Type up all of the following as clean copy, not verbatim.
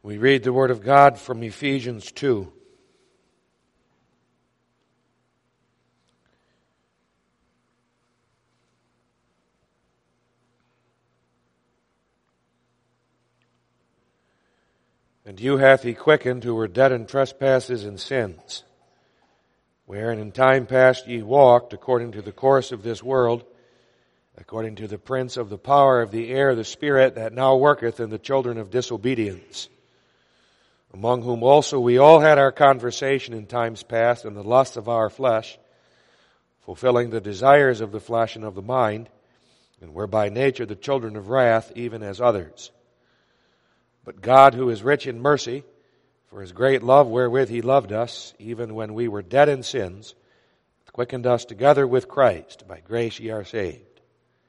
We read the Word of God from Ephesians 2. And you hath he quickened who were dead in trespasses and sins, wherein in time past ye walked according to the course of this world, according to the prince of the power of the air, the spirit that now worketh in the children of disobedience, among whom also we all had our conversation in times past in the lusts of our flesh, fulfilling the desires of the flesh and of the mind, and were by nature the children of wrath, even as others. But God, who is rich in mercy, for his great love wherewith he loved us, even when we were dead in sins, hath quickened us together with Christ. By grace ye are saved.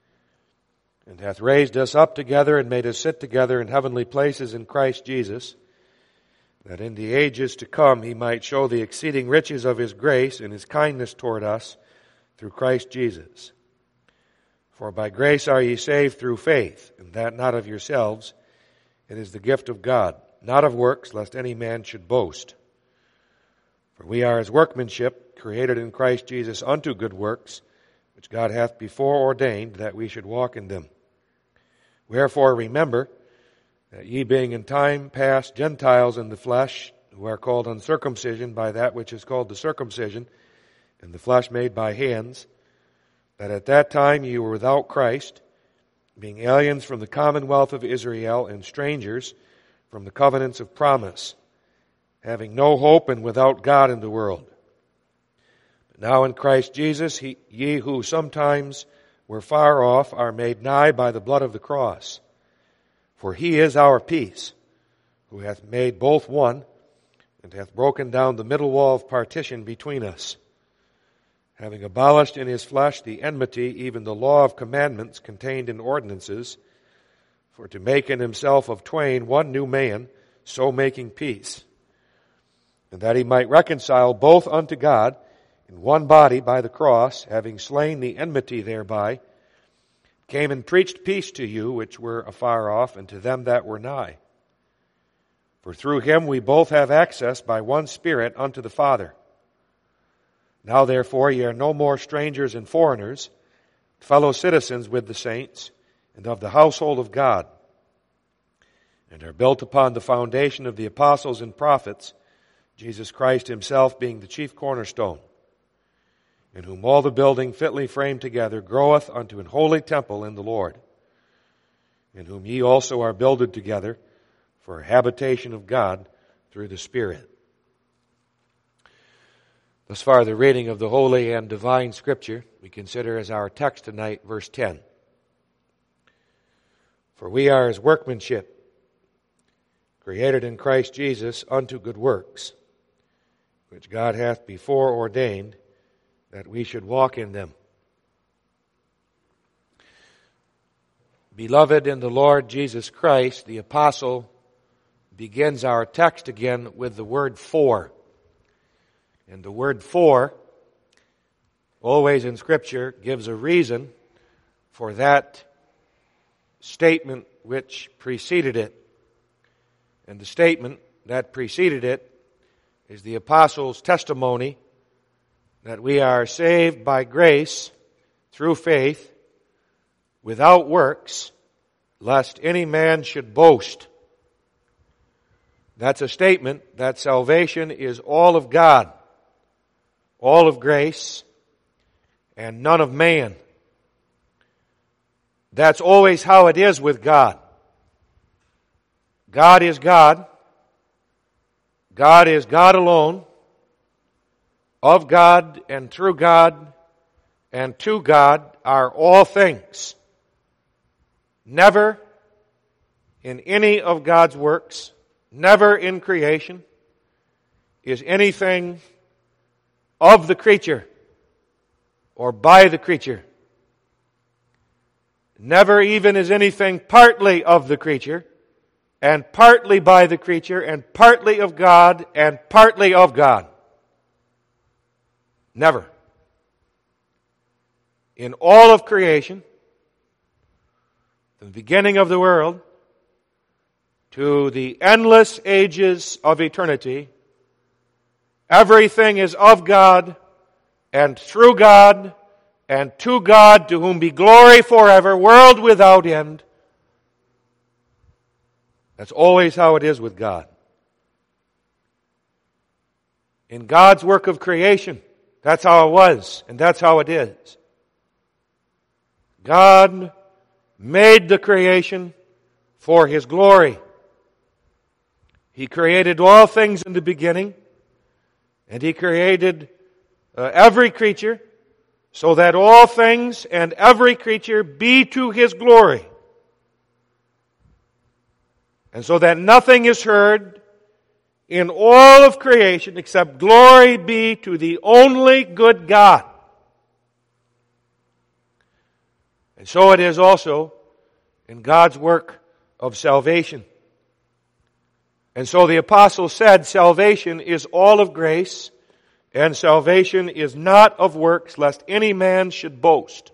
And hath raised us up together and made us sit together in heavenly places in Christ Jesus, that in the ages to come he might show the exceeding riches of his grace and his kindness toward us through Christ Jesus. For by grace are ye saved through faith, and that not of yourselves. It is the gift of God, not of works, lest any man should boast. For we are his workmanship, created in Christ Jesus unto good works, which God hath before ordained that we should walk in them. Wherefore remember that ye being in time past Gentiles in the flesh, who are called uncircumcision by that which is called the circumcision, in the flesh made by hands, that at that time ye were without Christ, being aliens from the commonwealth of Israel and strangers from the covenants of promise, having no hope and without God in the world. But now in Christ Jesus, ye who sometimes were far off are made nigh by the blood of the cross. For he is our peace, who hath made both one, and hath broken down the middle wall of partition between us, having abolished in his flesh the enmity, even the law of commandments contained in ordinances, for to make in himself of twain one new man, so making peace, and that he might reconcile both unto God in one body by the cross, having slain the enmity thereby, came and preached peace to you which were afar off, and to them that were nigh. For through him we both have access by one Spirit unto the Father. Now therefore ye are no more strangers and foreigners, fellow citizens with the saints, and of the household of God, and are built upon the foundation of the apostles and prophets, Jesus Christ himself being the chief cornerstone, in whom all the building fitly framed together groweth unto an holy temple in the Lord, in whom ye also are builded together for a habitation of God through the Spirit. Thus far, the reading of the Holy and Divine Scripture we consider as our text tonight, verse 10. For we are his workmanship, created in Christ Jesus unto good works, which God hath before ordained that we should walk in them. Beloved in the Lord Jesus Christ, the apostle begins our text again with the word for. And the word for, always in Scripture, gives a reason for that statement which preceded it. And the statement that preceded it is the apostle's testimony that we are saved by grace through faith without works, lest any man should boast. That's a statement that salvation is all of God, all of grace, and none of man. That's always how it is with God. God is God. God is God alone. Of God and through God and to God are all things. Never in any of God's works, never in creation, is anything of the creature or by the creature. Never even is anything partly of the creature and partly by the creature and partly of God and partly of God. Never. In all of creation, from the beginning of the world to the endless ages of eternity. Everything is of God, and through God, and to God, to whom be glory forever, world without end. That's always how it is with God. In God's work of creation, that's how it was, and that's how it is. God made the creation for His glory. He created all things in the beginning, and He created every creature so that all things and every creature be to His glory. And so that nothing is heard in all of creation except glory be to the only good God. And so it is also in God's work of salvation. And so the apostle said, salvation is all of grace, and salvation is not of works, lest any man should boast.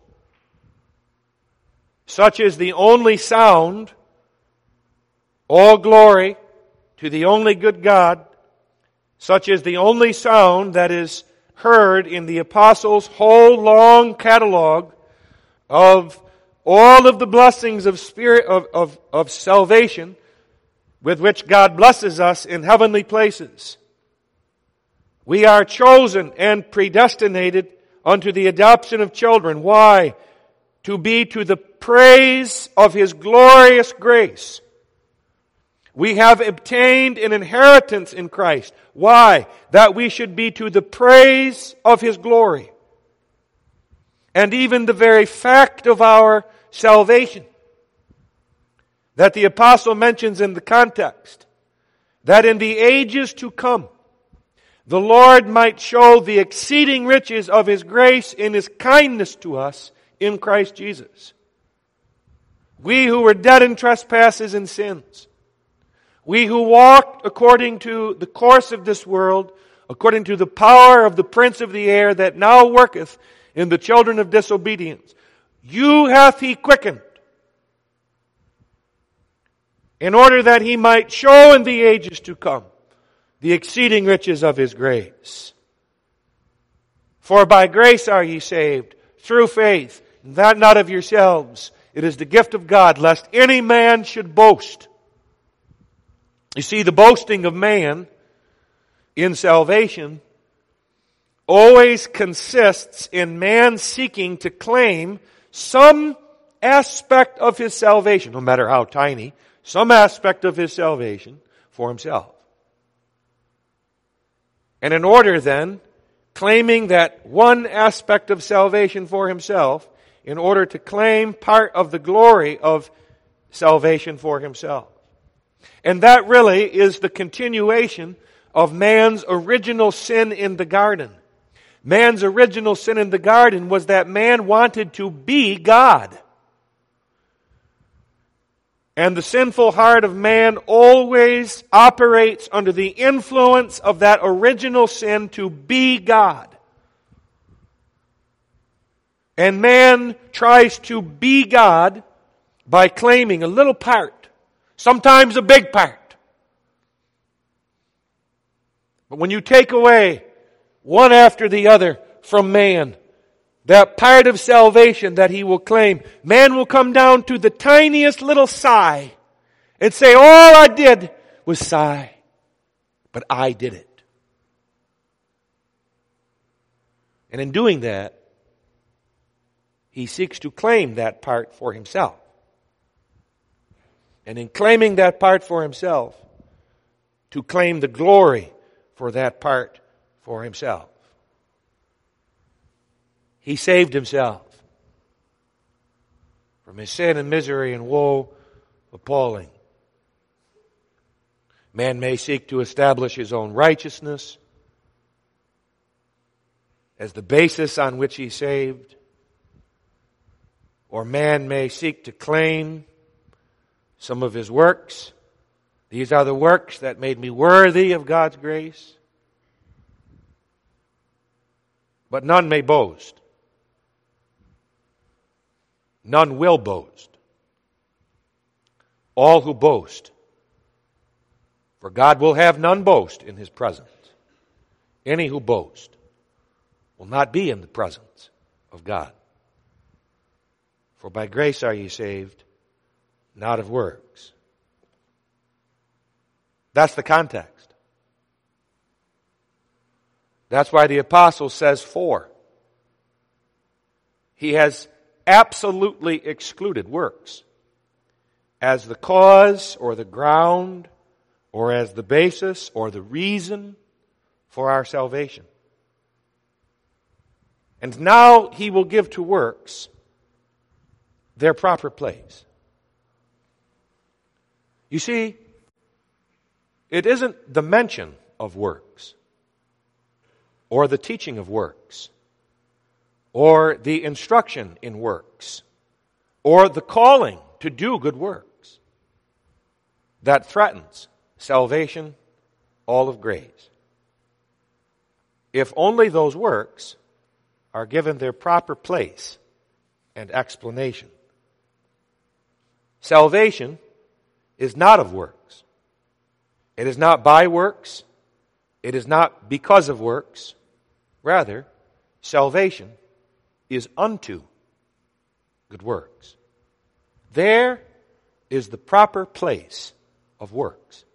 Such is the only sound, all glory to the only good God. Such is the only sound that is heard in the apostles' whole long catalog of all of the blessings of spirit of salvation with which God blesses us in heavenly places. We are chosen and predestinated unto the adoption of children. Why? To be to the praise of His glorious grace. We have obtained an inheritance in Christ. Why? That we should be to the praise of His glory. And even the very fact of our salvation that the apostle mentions in the context, that in the ages to come, the Lord might show the exceeding riches of His grace in His kindness to us in Christ Jesus. We who were dead in trespasses and sins, we who walked according to the course of this world, according to the power of the prince of the air that now worketh in the children of disobedience, you hath He quickened, in order that He might show in the ages to come the exceeding riches of His grace. For by grace are ye saved, through faith, and that not of yourselves. It is the gift of God, lest any man should boast. You see, the boasting of man in salvation always consists in man seeking to claim some aspect of his salvation, no matter how tiny, some aspect of his salvation for himself. And in order then, claiming that one aspect of salvation for himself, in order to claim part of the glory of salvation for himself. And that really is the continuation of man's original sin in the garden. Man's original sin in the garden was that man wanted to be God. And the sinful heart of man always operates under the influence of that original sin to be God. And man tries to be God by claiming a little part, sometimes a big part. But when you take away one after the other from man, that part of salvation that he will claim, man will come down to the tiniest little sigh and say, all I did was sigh, but I did it. And in doing that, he seeks to claim that part for himself. And in claiming that part for himself, to claim the glory for that part for himself. He saved himself from his sin and misery and woe appalling. Man may seek to establish his own righteousness as the basis on which he's saved. Or man may seek to claim some of his works. These are the works that made me worthy of God's grace. But none may boast. None will boast. All who boast For God will have none boast in his presence. Any who boast will not be in the presence of God. For by grace are ye saved, not of works. That's the context. That's why the apostle says for. He has absolutely excluded works as the cause or the ground or as the basis or the reason for our salvation. And now he will give to works their proper place. You see, it isn't the mention of works or the teaching of works or the instruction in works or the calling to do good works that threatens salvation, all of grace. If only those works are given their proper place and explanation. Salvation is not of works. It is not by works. It is not because of works. Rather, salvation is unto good works. There is the proper place of works.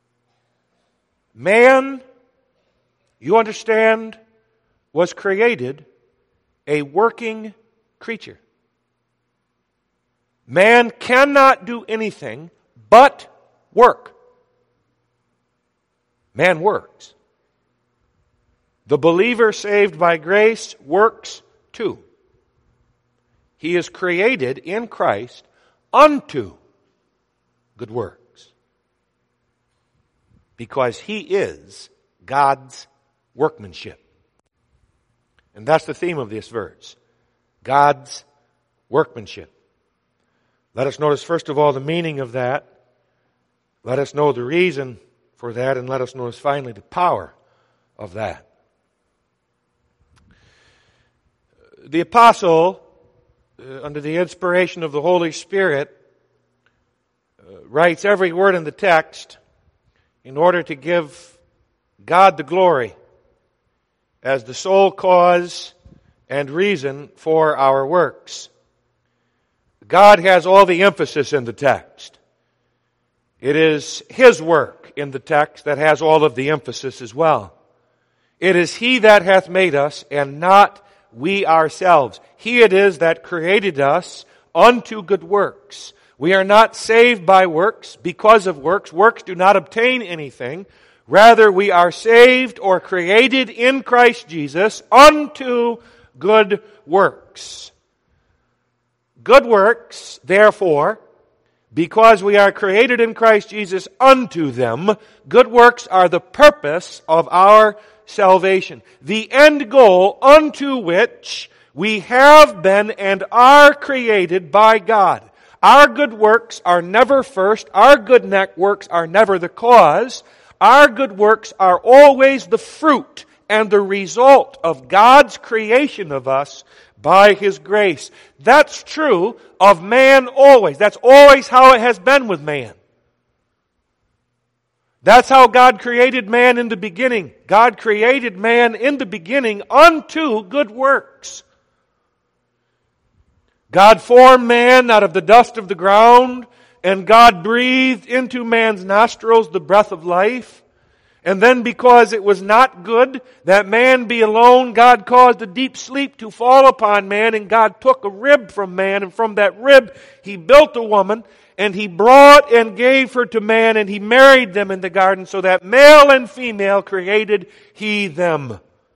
Man, you understand, was created a working creature. Man cannot do anything but work. Man works. The believer saved by grace works too. He is created in Christ unto good works. Because he is God's workmanship. And that's the theme of this verse. God's workmanship. Let us notice first of all the meaning of that. Let us know the reason for that, and let us notice finally the power of that. The apostle, under the inspiration of the Holy Spirit, writes every word in the text in order to give God the glory as the sole cause and reason for our works. God has all the emphasis in the text. It is His work in the text that has all of the emphasis as well. It is He that hath made us, and not we ourselves. He it is that created us unto good works. We are not saved by works because of works. Works do not obtain anything. Rather, we are saved or created in Christ Jesus unto good works. Good works, therefore, because we are created in Christ Jesus unto them, good works are the purpose of our salvation. The end goal unto which we have been and are created by God. Our good works are never first. Our good works are never the cause. Our good works are always the fruit and the result of God's creation of us by His grace. That's true of man always. That's always how it has been with man. That's how God created man in the beginning. God created man in the beginning unto good works. God formed man out of the dust of the ground, and God breathed into man's nostrils the breath of life. And then because it was not good that man be alone, God caused a deep sleep to fall upon man, and God took a rib from man, and from that rib He built a woman, and He brought and gave her to man, and He married them in the garden, so that male and female created He them.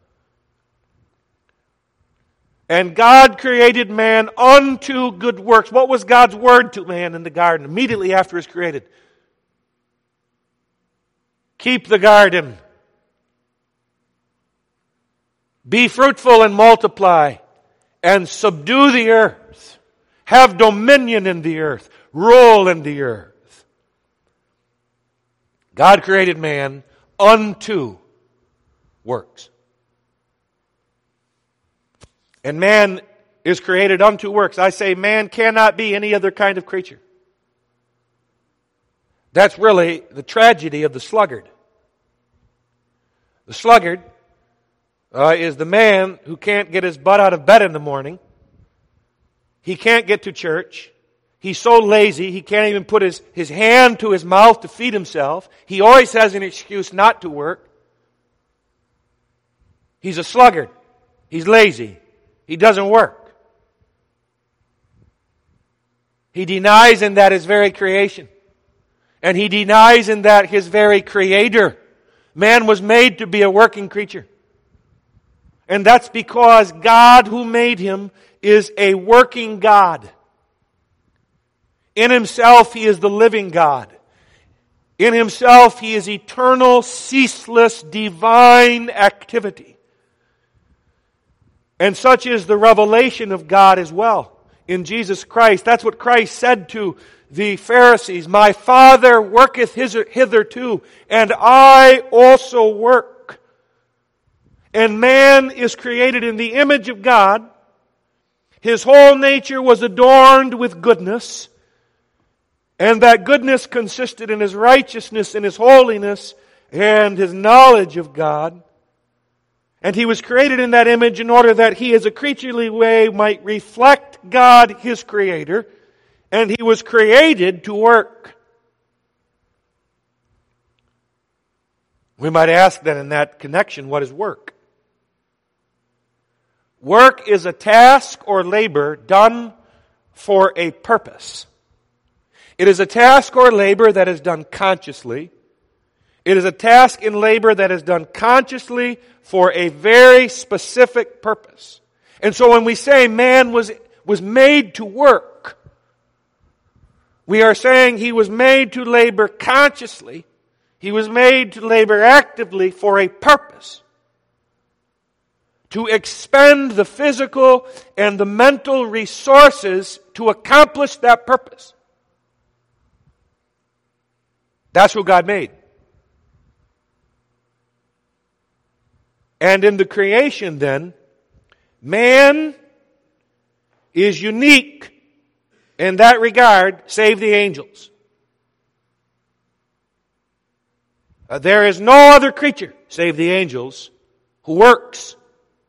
And God created man unto good works. What was God's word to man in the garden immediately after He was created? Keep the garden. Be fruitful and multiply, and subdue the earth. Have dominion in the earth. Rule in the earth. God created man unto works. And man is created unto works. I say man cannot be any other kind of creature. That's really the tragedy of the sluggard. The sluggard is the man who can't get his butt out of bed in the morning. He can't get to church. He's so lazy, he can't even put his hand to his mouth to feed himself. He always has an excuse not to work. He's a sluggard. He's lazy. He doesn't work. He denies in that his very creation. And he denies in that his very Creator. Man was made to be a working creature. And that's because God who made him is a working God. In himself, he is the living God. In himself, he is eternal, ceaseless, divine activity. And such is the revelation of God as well in Jesus Christ. That's what Christ said to the Pharisees. My Father worketh hitherto, and I also work. And man is created in the image of God. His whole nature was adorned with goodness. And that goodness consisted in his righteousness and his holiness and his knowledge of God. And he was created in that image in order that he as a creaturely way might reflect God, his Creator. And he was created to work. We might ask then in that connection, what is work? Work is a task or labor done for a purpose. It is a task or labor that is done consciously. It is a task and labor that is done consciously for a very specific purpose. And so when we say man was made to work, we are saying he was made to labor consciously. He was made to labor actively for a purpose. To expend the physical and the mental resources to accomplish that purpose. That's who God made. And in the creation then, man is unique in that regard, save the angels. There is no other creature, save the angels, who works.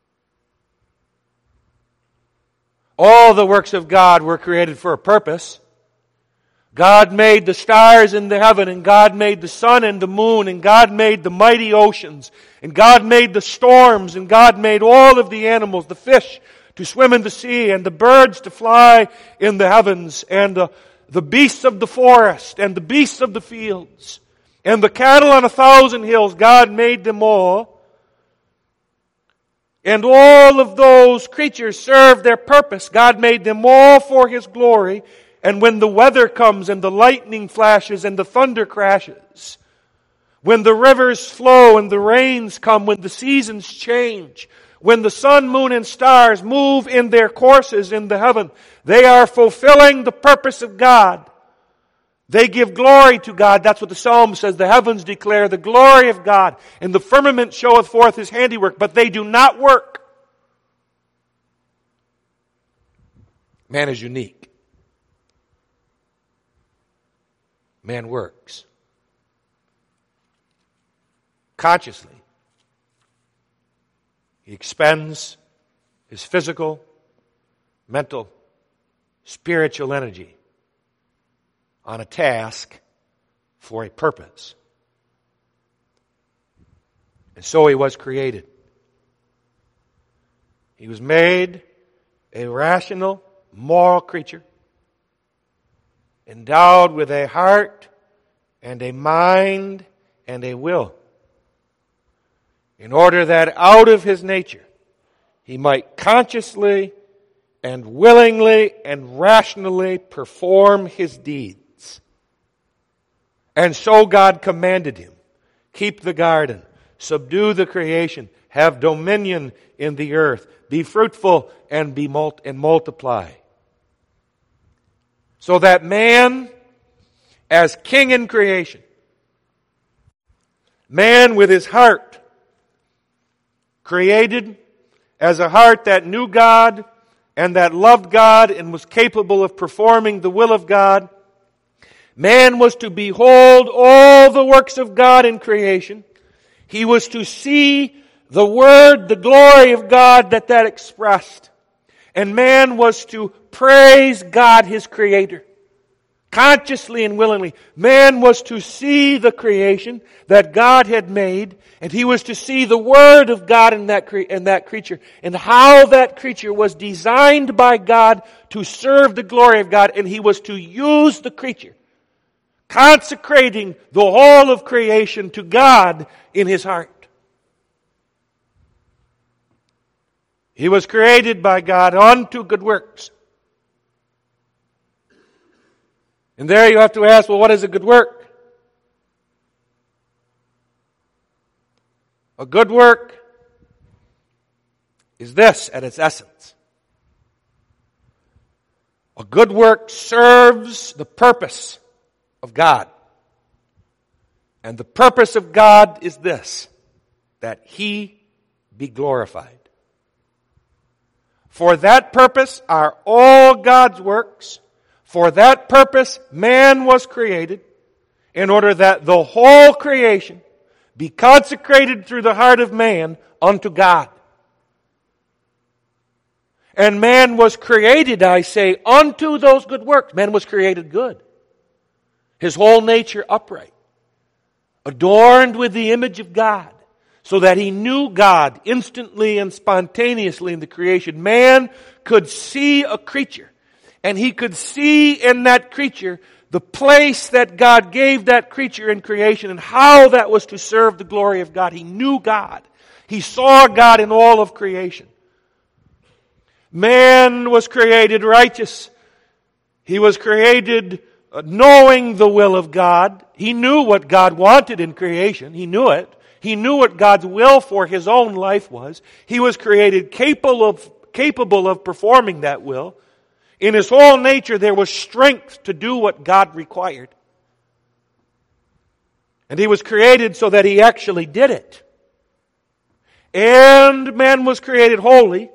All the works of God were created for a purpose. God made the stars in the heaven, and God made the sun and the moon, and God made the mighty oceans, and God made the storms, and God made all of the animals, the fish to swim in the sea, and the birds to fly in the heavens, and the beasts of the forest, and the beasts of the fields, and the cattle on 1,000 hills. God made them all. And all of those creatures serve their purpose. God made them all for His glory. And when the weather comes and the lightning flashes and the thunder crashes, when the rivers flow and the rains come, when the seasons change, when the sun, moon, and stars move in their courses in the heaven, they are fulfilling the purpose of God. They give glory to God. That's what the Psalm says. The heavens declare the glory of God, and the firmament showeth forth His handiwork, but they do not work. Man is unique. Man works. Consciously. He expends his physical, mental, spiritual energy on a task for a purpose. And so he was created. He was made a rational, moral creature, endowed with a heart and a mind and a will, in order that out of his nature he might consciously and willingly and rationally perform his deeds. And so God commanded him, keep the garden, subdue the creation, have dominion in the earth, be fruitful and multiply. So that man, as king in creation, man with his heart, created as a heart that knew God and that loved God and was capable of performing the will of God, Man was to behold all the works of God in creation. He was to see the Word, the glory of God that expressed. And man was to praise God, his Creator. Consciously and willingly. Man was to see the creation that God had made, and he was to see the Word of God in that creature, and how that creature was designed by God to serve the glory of God, and he was to use the creature, consecrating the whole of creation to God in his heart. He was created by God unto good works. And there you have to ask, well, what is a good work? A good work is this at its essence. A good work serves the purpose of God. And the purpose of God is this, that He be glorified. For that purpose are all God's works. For that purpose man was created, in order that the whole creation be consecrated through the heart of man unto God. And man was created, I say, unto those good works. Man was created good. His whole nature upright, adorned with the image of God, so that he knew God instantly and spontaneously in the creation. Man could see a creature, and he could see in that creature the place that God gave that creature in creation and how that was to serve the glory of God. He knew God. He saw God in all of creation. Man was created righteous. He was created knowing the will of God. He knew what God wanted in creation. He knew it. He knew what God's will for his own life was. He was created capable of performing that will. In his whole nature, there was strength to do what God required. And he was created so that he actually did it. And man was created holy.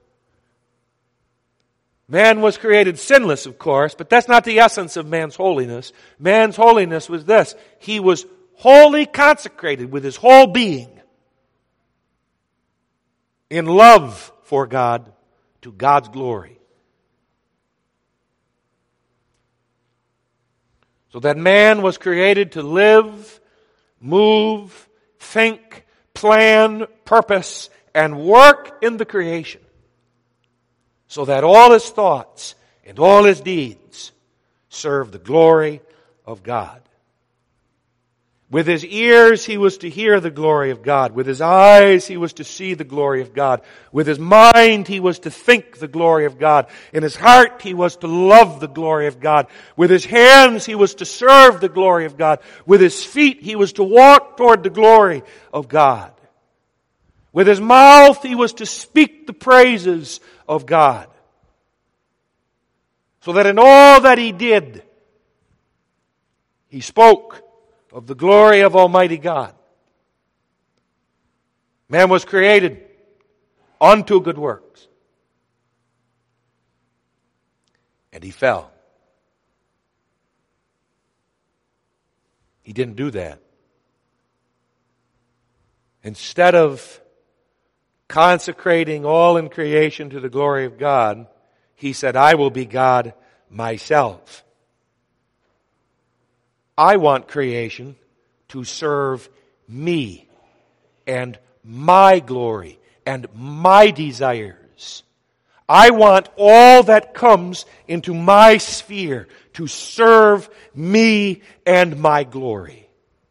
Man was created sinless, of course, but that's not the essence of man's holiness. Man's holiness was this: he was wholly consecrated with his whole being in love for God to God's glory. So that man was created to live, move, think, plan, purpose, and work in the creation, so that all his thoughts and all his deeds serve the glory of God. With his ears, he was to hear the glory of God. With his eyes, he was to see the glory of God. With his mind, he was to think the glory of God. In his heart, he was to love the glory of God. With his hands, he was to serve the glory of God. With his feet, he was to walk toward the glory of God. With his mouth, he was to speak the praises of God. So that in all that he did, he spoke of the glory of Almighty God. Man was created unto good works. And he fell. He didn't do that. Instead of consecrating all in creation to the glory of God, he said, I will be God myself. I want creation to serve me and my glory and my desires. I want all that comes into my sphere to serve me and my glory.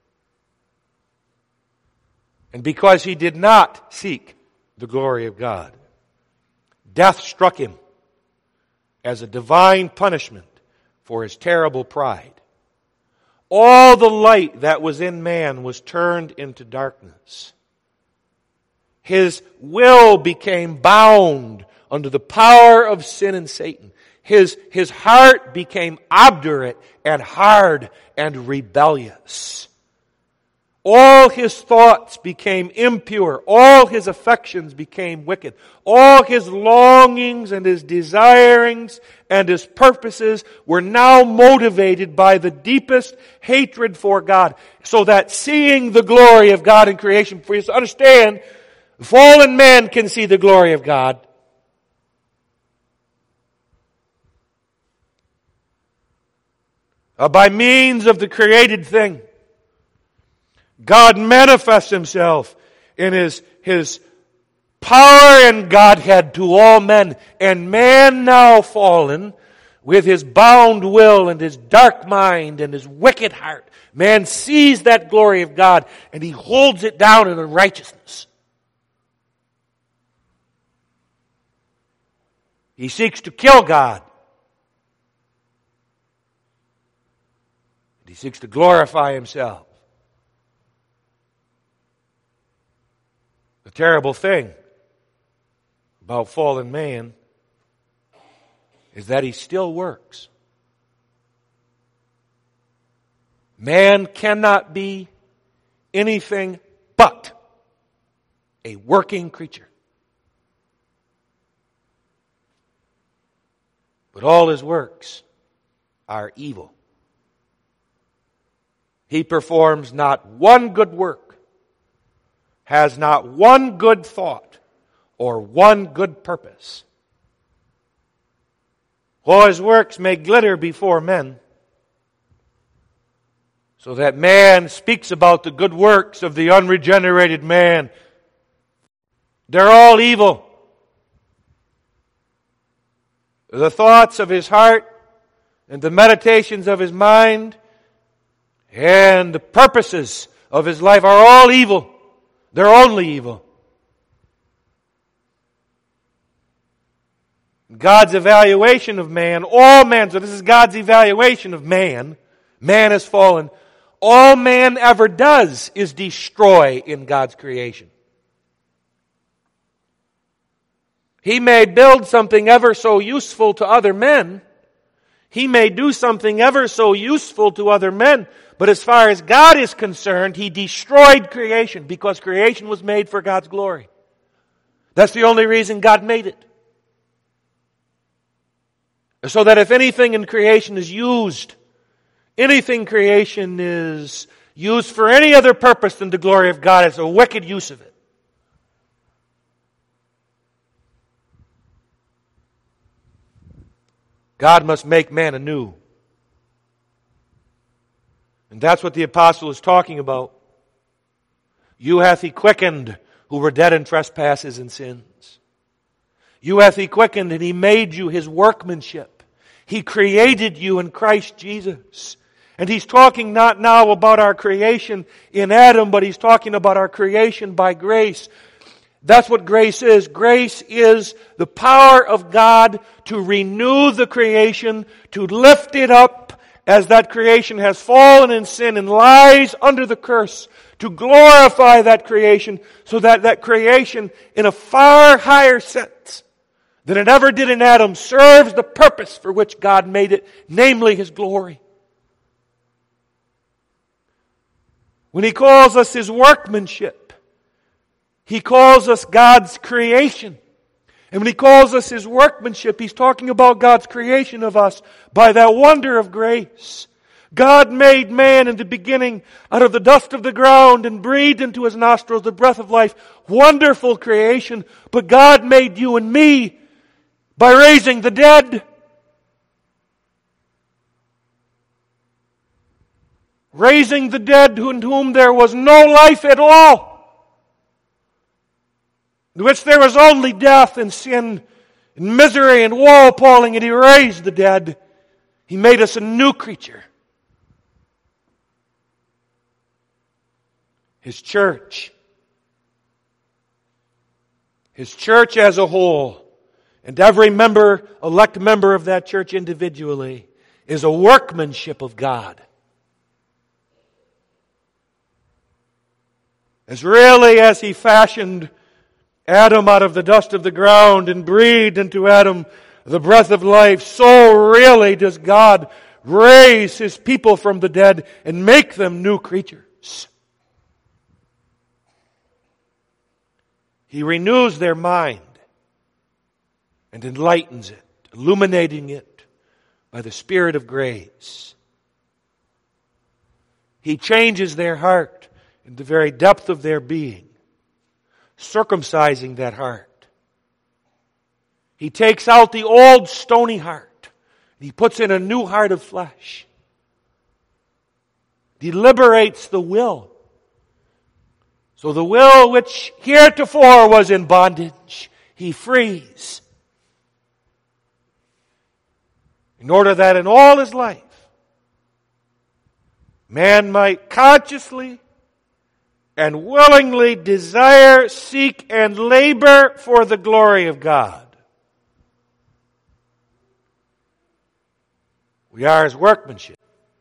And because he did not seek the glory of God, death struck him as a divine punishment for his terrible pride. All the light that was in man was turned into darkness. His will became bound under the power of sin and Satan. His heart became obdurate and hard and rebellious. All his thoughts became impure. All his affections became wicked. All his longings and his desirings and his purposes were now motivated by the deepest hatred for God. So that seeing the glory of God in creation, for you to understand, fallen man can see the glory of God. By means of the created thing. God manifests himself in his power and Godhead to all men. And man now fallen, with his bound will and his dark mind and his wicked heart, man sees that glory of God and he holds it down in unrighteousness. He seeks to kill God. He seeks to glorify himself. The terrible thing about fallen man is that he still works. Man cannot be anything but a working creature. But all his works are evil. He performs not one good work, has not one good thought, or one good purpose. All his works may glitter before men, so that man speaks about the good works of the unregenerated man. They're all evil. The thoughts of his heart and the meditations of his mind and the purposes of his life are all evil. They're only evil. God's evaluation of man, all man, so this is God's evaluation of man. Man has fallen. All man ever does is destroy in God's creation. He may build something ever so useful to other men. He may do something ever so useful to other men. But as far as God is concerned, He destroyed creation because creation was made for God's glory. That's the only reason God made it. So that if anything in creation is used, anything creation is used for any other purpose than the glory of God, it's a wicked use of it. God must make man anew. And that's what the apostle is talking about. You hath He quickened who were dead in trespasses and sins. You hath He quickened, and He made you His workmanship. He created you in Christ Jesus. And He's talking not now about our creation in Adam, but He's talking about our creation by grace. That's what grace is. Grace is the power of God to renew the creation, to lift it up as that creation has fallen in sin and lies under the curse, to glorify that creation so that that creation in a far higher sense than it ever did in Adam serves the purpose for which God made it, namely His glory. When He calls us His workmanship, He calls us God's creation. And when He calls us His workmanship, He's talking about God's creation of us by that wonder of grace. God made man in the beginning out of the dust of the ground and breathed into his nostrils the breath of life. Wonderful creation. But God made you and me by raising the dead. Raising the dead in whom there was no life at all. In which there was only death and sin and misery and woe appalling, and He raised the dead. He made us a new creature. His church as a whole, and every member, elect member of that church individually, is a workmanship of God. As really as He fashioned Adam out of the dust of the ground and breathed into Adam the breath of life, so really does God raise His people from the dead and make them new creatures. He renews their mind and enlightens it, illuminating it by the Spirit of grace. He changes their heart in the very depth of their being, circumcising that heart. He takes out the old stony heart. He puts in a new heart of flesh. He liberates the will. So the will which heretofore was in bondage, He frees. In order that in all his life, man might consciously and willingly desire, seek, and labor for the glory of God. We are His workmanship,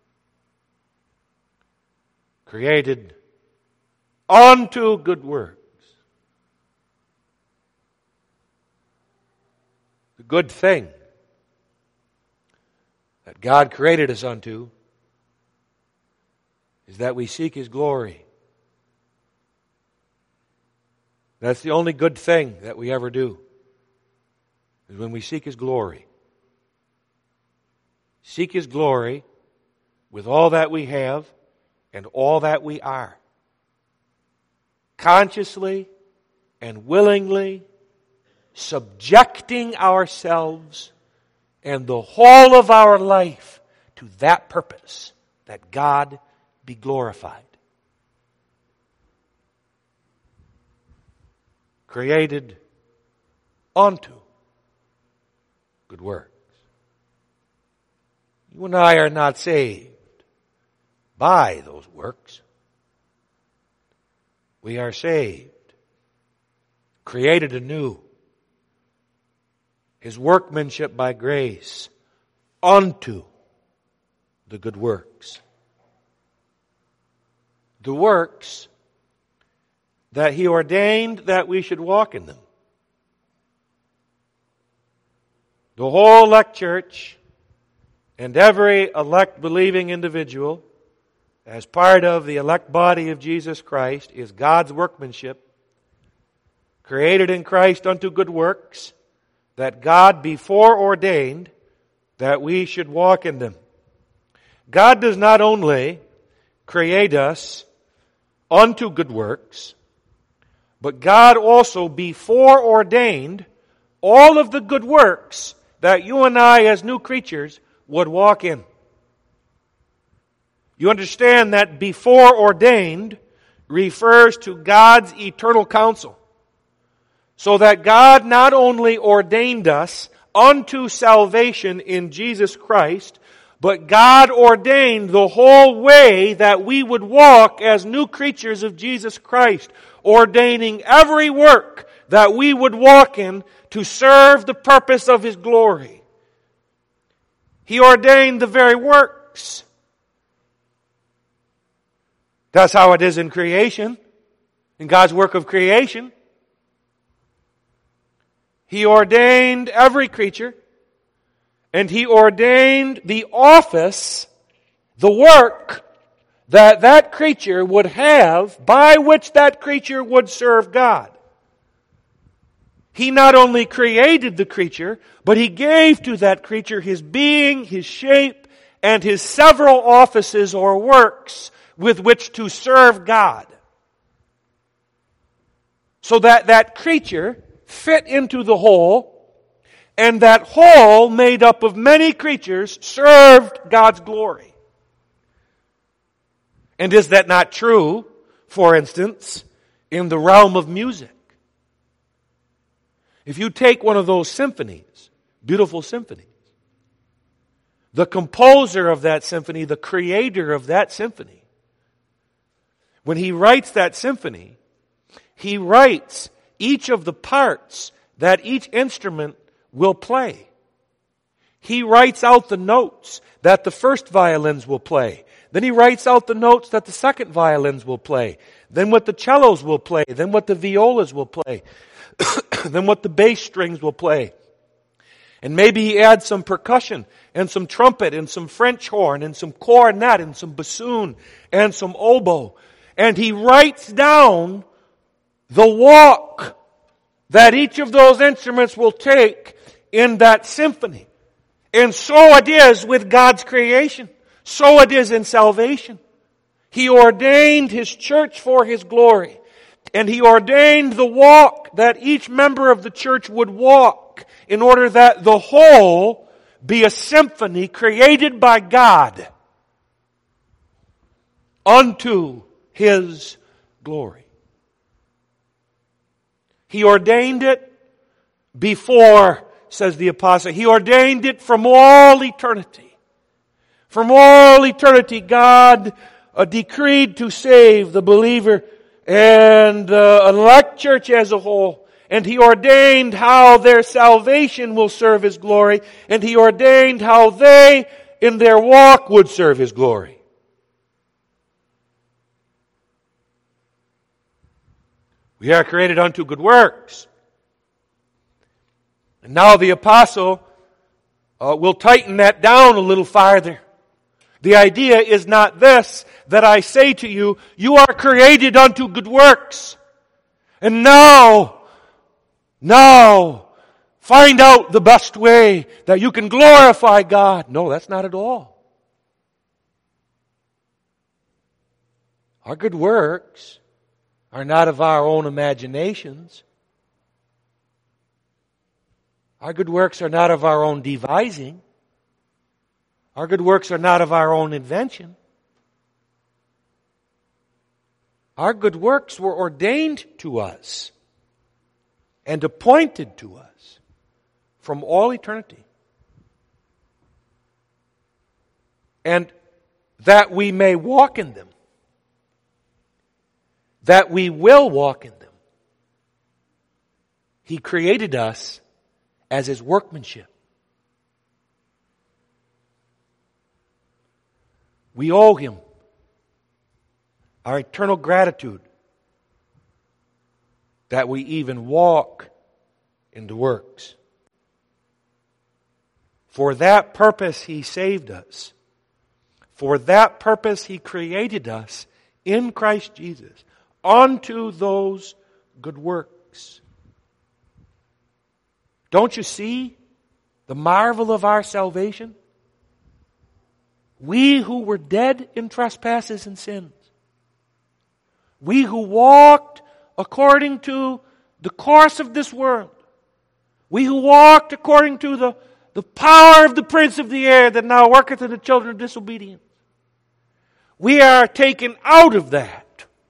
created unto good works. The good thing that God created us unto is that we seek His glory. That's the only good thing that we ever do, is when we seek His glory. Seek His glory with all that we have and all that we are. Consciously and willingly subjecting ourselves and the whole of our life to that purpose, that God be glorified. Created unto good works. You and I are not saved by those works. We are saved, created anew, His workmanship by grace, unto the good works. The works that He ordained that we should walk in them. The whole elect church and every elect believing individual, as part of the elect body of Jesus Christ, is God's workmanship, created in Christ unto good works, that God before ordained that we should walk in them. God does not only create us unto good works, but God also before ordained all of the good works that you and I as new creatures would walk in. You understand that before ordained refers to God's eternal counsel. So that God not only ordained us unto salvation in Jesus Christ, but God ordained the whole way that we would walk as new creatures of Jesus Christ, ordaining every work that we would walk in to serve the purpose of His glory. He ordained the very works. That's how it is in creation, in God's work of creation. He ordained every creature, and He ordained the office, the work that that creature would have by which that creature would serve God. He not only created the creature, but He gave to that creature His being, His shape, and His several offices or works with which to serve God. So that that creature fit into the whole, and that whole, made up of many creatures, served God's glory. And is that not true, for instance, in the realm of music? If you take one of those symphonies, beautiful symphonies, the composer of that symphony, the creator of that symphony, when he writes that symphony, he writes each of the parts that each instrument will play. He writes out the notes that the first violins will play. Then he writes out the notes that the second violins will play. Then what the cellos will play. Then what the violas will play. Then what the bass strings will play. And maybe he adds some percussion and some trumpet and some French horn and some cornet and some bassoon and some oboe. And he writes down the walk that each of those instruments will take in that symphony. And so it is with God's creation. So it is in salvation. He ordained His church for His glory. And He ordained the walk that each member of the church would walk in order that the whole be a symphony created by God unto His glory. He ordained it before, says the apostle. He ordained it from all eternity. From all eternity, God decreed to save the believer and elect church as a whole. And He ordained how their salvation will serve His glory. And He ordained how they, in their walk, would serve His glory. We are created unto good works. And now the apostle will tighten that down a little farther. The idea is not this, that I say to you, you are created unto good works. And now, find out the best way that you can glorify God. No, that's not at all. Our good works are not of our own imaginations. Our good works are not of our own devising. Our good works are not of our own invention. Our good works were ordained to us and appointed to us from all eternity. And that we may walk in them. That we will walk in them. He created us as His workmanship. We owe Him our eternal gratitude that we even walk in the works. For that purpose He saved us. For that purpose He created us in Christ Jesus unto those good works. Don't you see the marvel of our salvation? We who were dead in trespasses and sins. We who walked according to the course of this world. We who walked according to the power of the prince of the air that now worketh in the children of disobedience. We are taken out of that.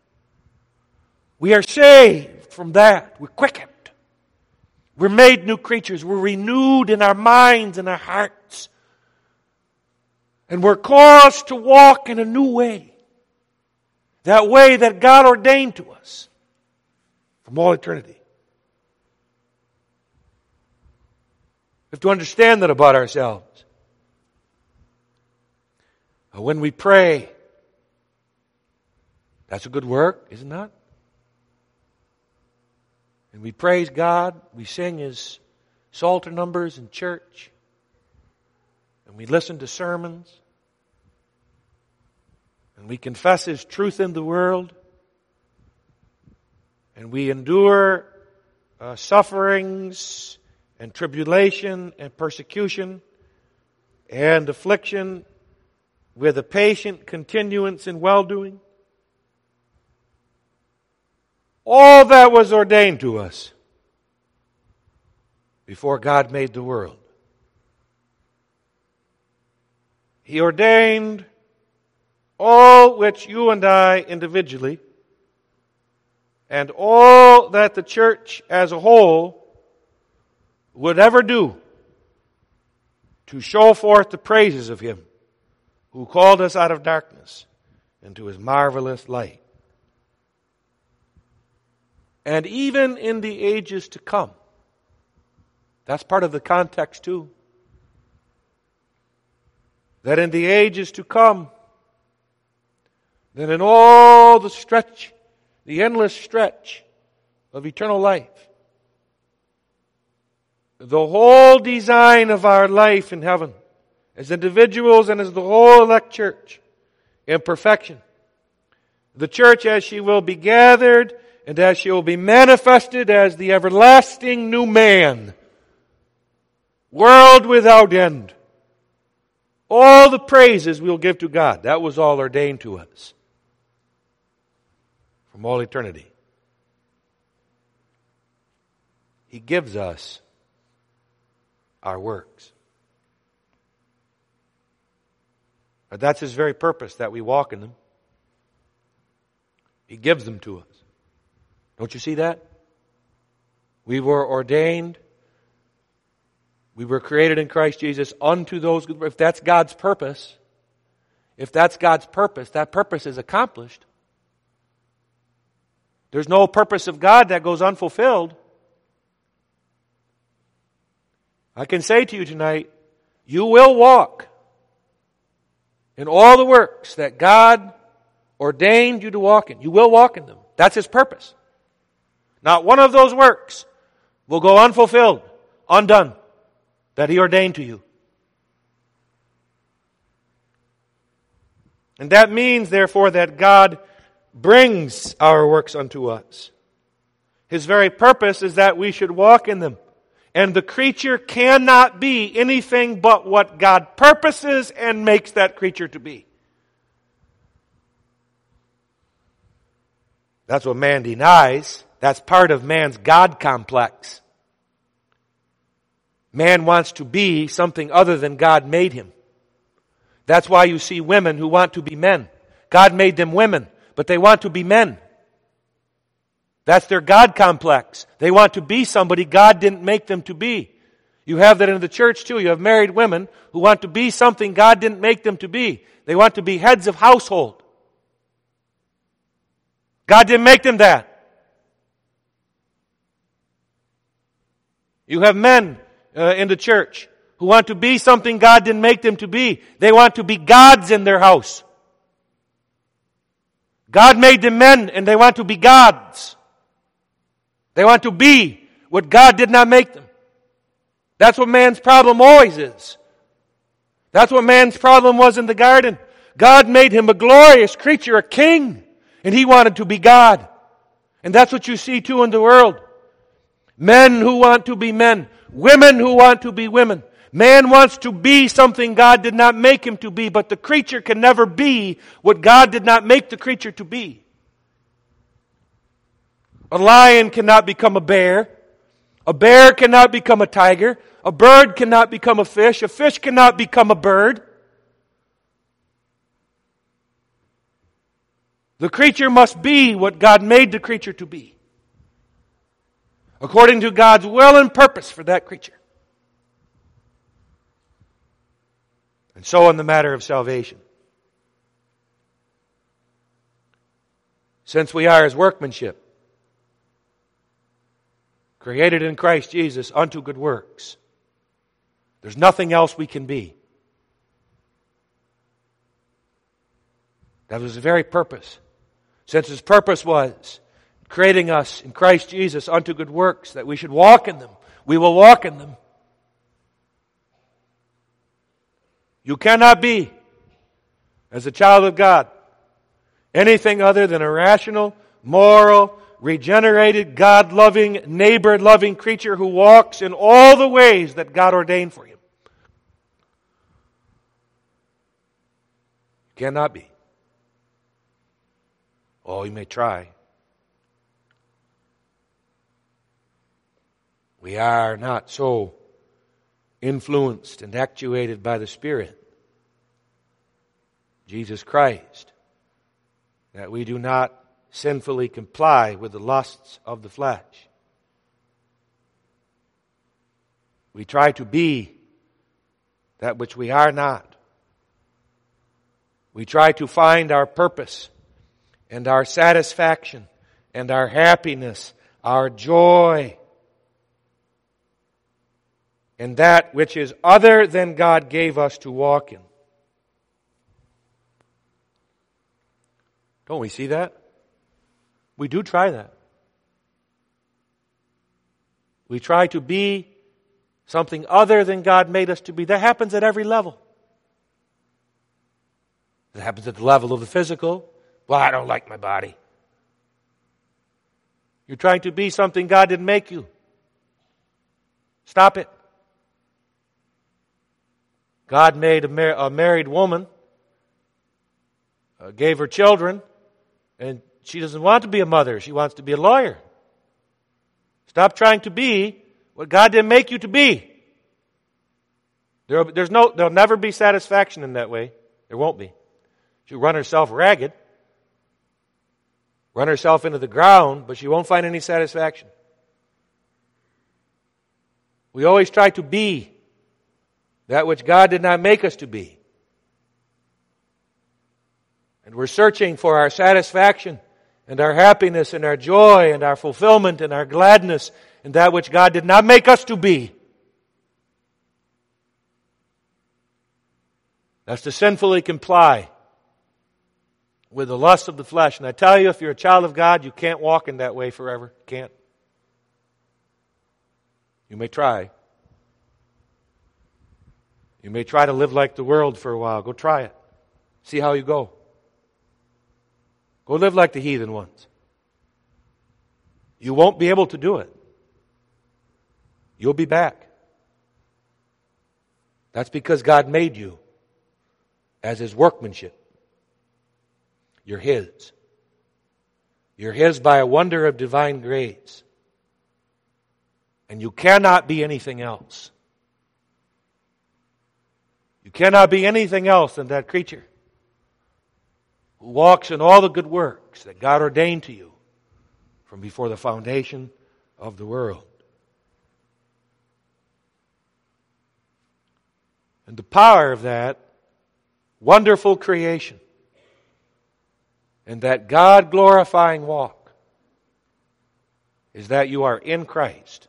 We are saved from that. We're quickened. We're made new creatures. We're renewed in our minds and our hearts. And we're caused to walk in a new way. That way that God ordained to us from all eternity. We have to understand that about ourselves. When we pray, that's a good work, is it not? And we praise God, we sing His Psalter numbers in church, and we listen to sermons, and we confess His truth in the world, and we endure sufferings and tribulation and persecution and affliction with a patient continuance in well-doing. All that was ordained to us before God made the world. He ordained all which you and I individually, and all that the church as a whole would ever do to show forth the praises of Him who called us out of darkness into His marvelous light. And even in the ages to come. That's part of the context too. That in the ages to come, that in all the stretch, the endless stretch of eternal life, the whole design of our life in heaven, as individuals and as the whole elect church, in perfection. The church as she will be gathered and that she will be manifested as the everlasting new man, world without end. All the praises we'll give to God. That was all ordained to us from all eternity. He gives us our works. But that's His very purpose, that we walk in them. He gives them to us. Don't you see that? We were ordained. We were created in Christ Jesus unto those good works. If that's God's purpose, that purpose is accomplished. There's no purpose of God that goes unfulfilled. I can say to you tonight, you will walk in all the works that God ordained you to walk in. You will walk in them. That's His purpose. Not one of those works will go unfulfilled, undone, that He ordained to you. And that means, therefore, that God brings our works unto us. His very purpose is that we should walk in them. And the creature cannot be anything but what God purposes and makes that creature to be. That's what man denies. That's part of man's God complex. Man wants to be something other than God made him. That's why you see women who want to be men. God made them women, but they want to be men. That's their God complex. They want to be somebody God didn't make them to be. You have that in the church too. You have married women who want to be something God didn't make them to be. They want to be heads of household. God didn't make them that. You have men in the church who want to be something God didn't make them to be. They want to be gods in their house. God made them men and they want to be gods. They want to be what God did not make them. That's what man's problem always is. That's what man's problem was in the garden. God made him a glorious creature, a king, and he wanted to be God. And that's what you see too in the world. Men who want to be men. Women who want to be women. Man wants to be something God did not make him to be, but the creature can never be what God did not make the creature to be. A lion cannot become a bear. A bear cannot become a tiger. A bird cannot become a fish. A fish cannot become a bird. The creature must be what God made the creature to be, according to God's will and purpose for that creature. And so in the matter of salvation. Since we are His workmanship, created in Christ Jesus unto good works, there's nothing else we can be. That was the very purpose. Since His purpose was creating us in Christ Jesus unto good works, that we should walk in them, we will walk in them. You cannot be, as a child of God, anything other than a rational, moral, regenerated, God-loving, neighbor-loving creature who walks in all the ways that God ordained for him. You cannot be. Oh, you may try. We are not so influenced and actuated by the Spirit, Jesus Christ, that we do not sinfully comply with the lusts of the flesh. We try to be that which we are not. We try to find our purpose and our satisfaction and our happiness, our joy, and that which is other than God gave us to walk in. Don't we see that? We do try that. We try to be something other than God made us to be. That happens at every level. It happens at the level of the physical. Well, I don't like my body. You're trying to be something God didn't make you. Stop it. God made a married woman, gave her children, and she doesn't want to be a mother. She wants to be a lawyer. Stop trying to be what God didn't make you to be. There'll never be satisfaction in that way. There won't be. She'll run herself ragged, run herself into the ground, but she won't find any satisfaction. We always try to be that which God did not make us to be. And we're searching for our satisfaction and our happiness and our joy and our fulfillment and our gladness in that which God did not make us to be. That's to sinfully comply with the lust of the flesh. And I tell you, if you're a child of God, you can't walk in that way forever. You can't. You may try. You may try to live like the world for a while. Go try it. See how you go. Go live like the heathen ones. You won't be able to do it. You'll be back. That's because God made you as His workmanship. You're His. You're His by a wonder of divine grace. And you cannot be anything else. You cannot be anything else than that creature who walks in all the good works that God ordained to you from before the foundation of the world. And the power of that wonderful creation and that God-glorifying walk is that you are in Christ.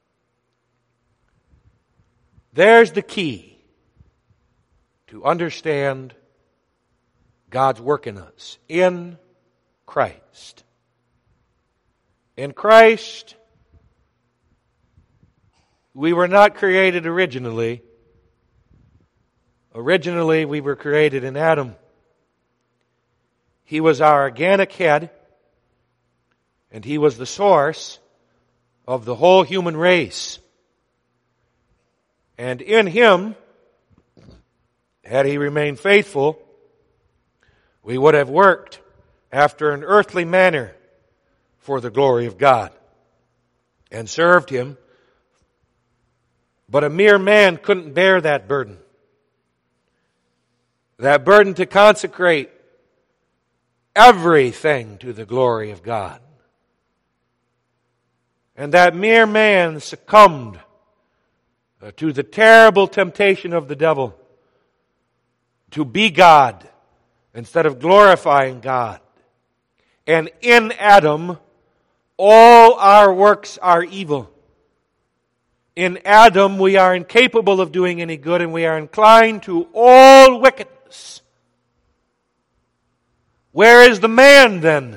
There's the key to understand God's work in us. In Christ. In Christ, we were not created originally. Originally, we were created in Adam. He was our organic head, and He was the source of the whole human race. And in Him, had He remained faithful, we would have worked after an earthly manner for the glory of God and served Him. But a mere man couldn't bear that burden. That burden to consecrate everything to the glory of God. And that mere man succumbed to the terrible temptation of the devil to be God instead of glorifying God. And in Adam, all our works are evil. In Adam, we are incapable of doing any good, and we are inclined to all wickedness. Where is the man then?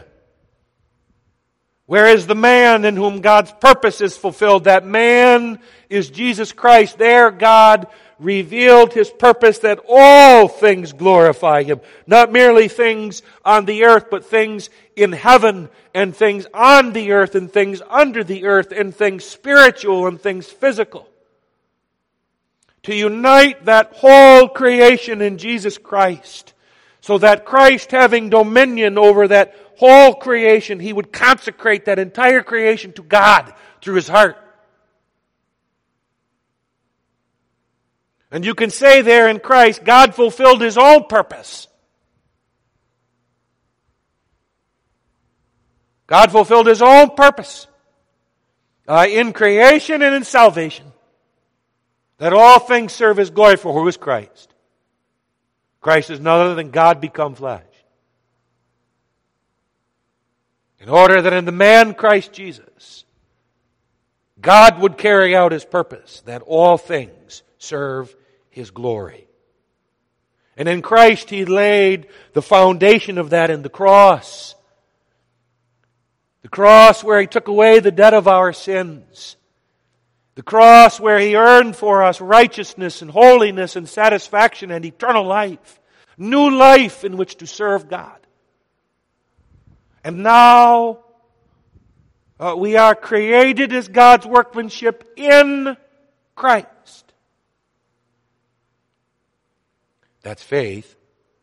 Where is the man in whom God's purpose is fulfilled? That man is Jesus Christ. There God revealed His purpose that all things glorify Him. Not merely things on the earth, but things in heaven and things on the earth and things under the earth and things spiritual and things physical. To unite that whole creation in Jesus Christ, so that Christ, having dominion over that whole creation, He would consecrate that entire creation to God through His heart. And you can say there in Christ, God fulfilled His own purpose. God fulfilled His own purpose in creation and in salvation. That all things serve His glory, for who is Christ? Christ is none other than God become flesh. In order that in the man Christ Jesus, God would carry out His purpose, that all things serve His glory. And in Christ He laid the foundation of that in the cross. The cross where He took away the debt of our sins. The cross where He earned for us righteousness and holiness and satisfaction and eternal life. New life in which to serve God. And now, We are created as God's workmanship in Christ. That's faith.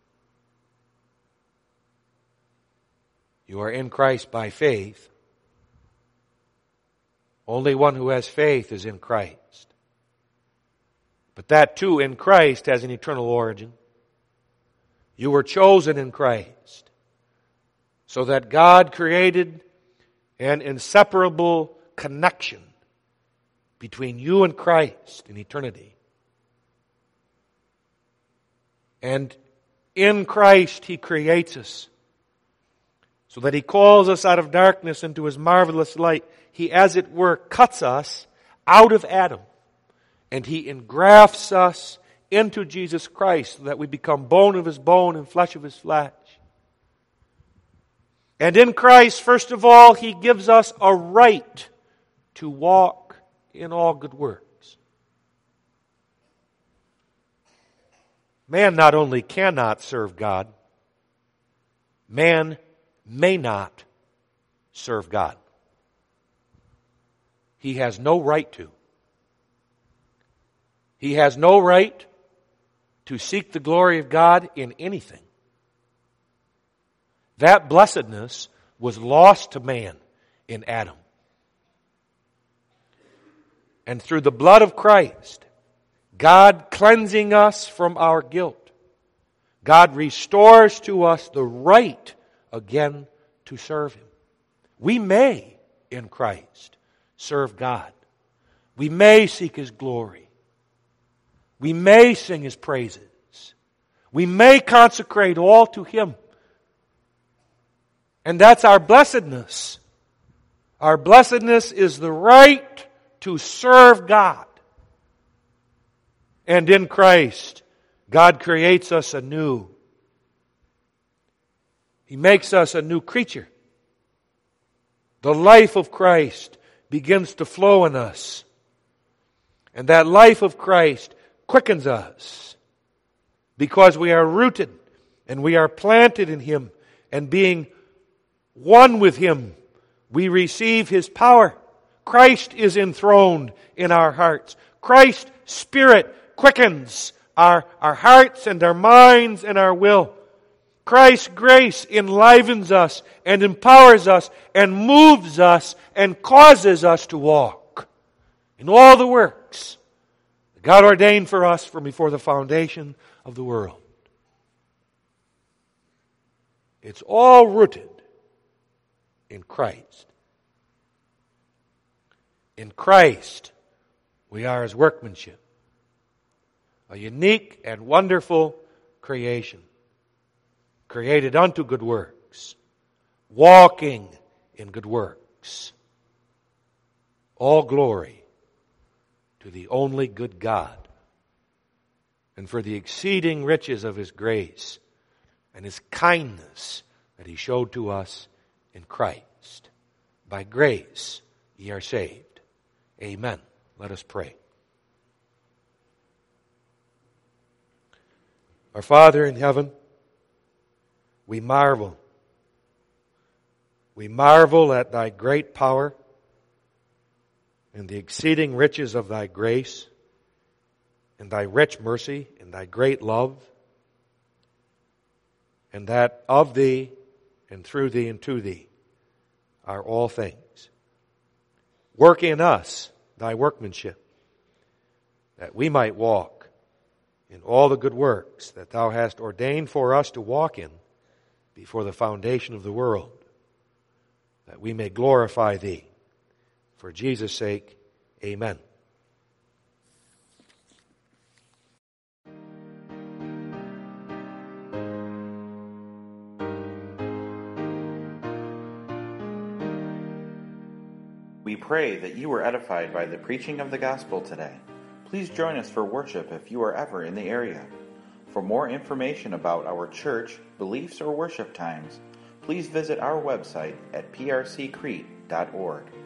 You are in Christ by faith. Only one who has faith is in Christ. But that too in Christ has an eternal origin. You were chosen in Christ so that God created an inseparable connection between you and Christ in eternity. And in Christ He creates us so that He calls us out of darkness into His marvelous light. He, as it were, cuts us out of Adam and He engrafts us into Jesus Christ so that we become bone of His bone and flesh of His flesh. And in Christ, first of all, He gives us a right to walk in all good works. Man not only cannot serve God, man may not serve God. He has no right to. He has no right to seek the glory of God in anything. That blessedness was lost to man in Adam. And through the blood of Christ, God cleansing us from our guilt, God restores to us the right again to serve Him. We may, in Christ, serve God. We may seek His glory. We may sing His praises. We may consecrate all to Him. And that's our blessedness. Our blessedness is the right to serve God. And in Christ, God creates us anew. He makes us a new creature. The life of Christ begins to flow in us. And that life of Christ quickens us because we are rooted and we are planted in Him, and being one with Him, we receive His power. Christ is enthroned in our hearts. Christ's Spirit quickens our hearts and our minds and our will. Christ's grace enlivens us and empowers us and moves us and causes us to walk in all the works that God ordained for us from before the foundation of the world. It's all rooted in Christ. In Christ, we are His workmanship, a unique and wonderful creation, created unto good works, walking in good works. All glory to the only good God, and for the exceeding riches of His grace and His kindness that He showed to us in Christ. By grace ye are saved. Amen. Let us pray. Our Father in heaven, we marvel. We marvel at Thy great power and the exceeding riches of Thy grace and Thy rich mercy and Thy great love, and that of Thee and through Thee and to Thee are all things. Work in us Thy workmanship, that we might walk in all the good works that Thou hast ordained for us to walk in before the foundation of the world, that we may glorify Thee. For Jesus' sake, amen. We pray that you were edified by the preaching of the gospel today. Please join us for worship if you are ever in the area. For more information about our church, beliefs, or worship times, please visit our website at prccrete.org.